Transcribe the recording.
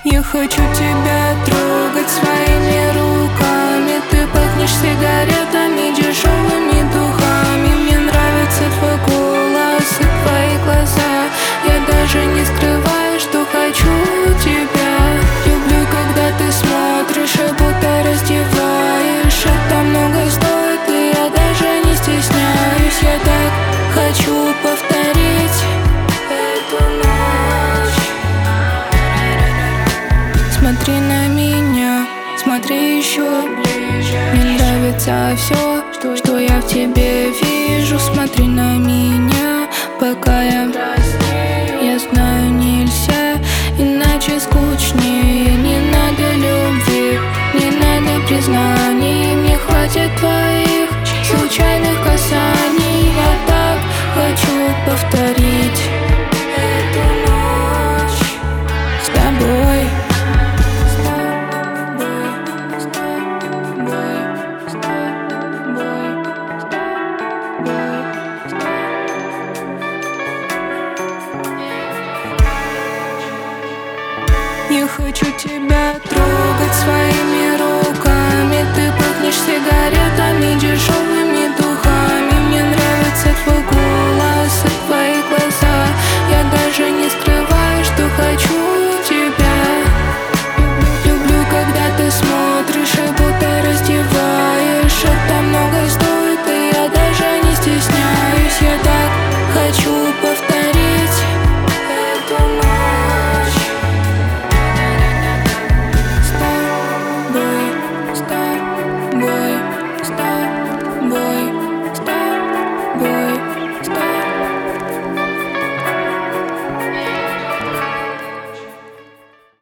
Я хочу тебя трогать своими руками. Ты пахнешь сигаретами, дешевыми духами. Мне нравится твой голос и твои глаза. Я даже не скрываю, что хочу тебя. Люблю, когда ты смотришь и будто раздеваешь. Это много стоит, и я даже не стесняюсь. Я так хочу повторить эту ночь. Смотри на меня, смотри еще. Мне нравится все, что я в тебе вижу. Смотри на меня, пока я знаю, нельзя иначе скучнее. Не надо любви, не надо признаний. Мне хватит твоих случайных касаний. Я так хочу повторить эту ночь с тобой. Я хочу тебя трогать своими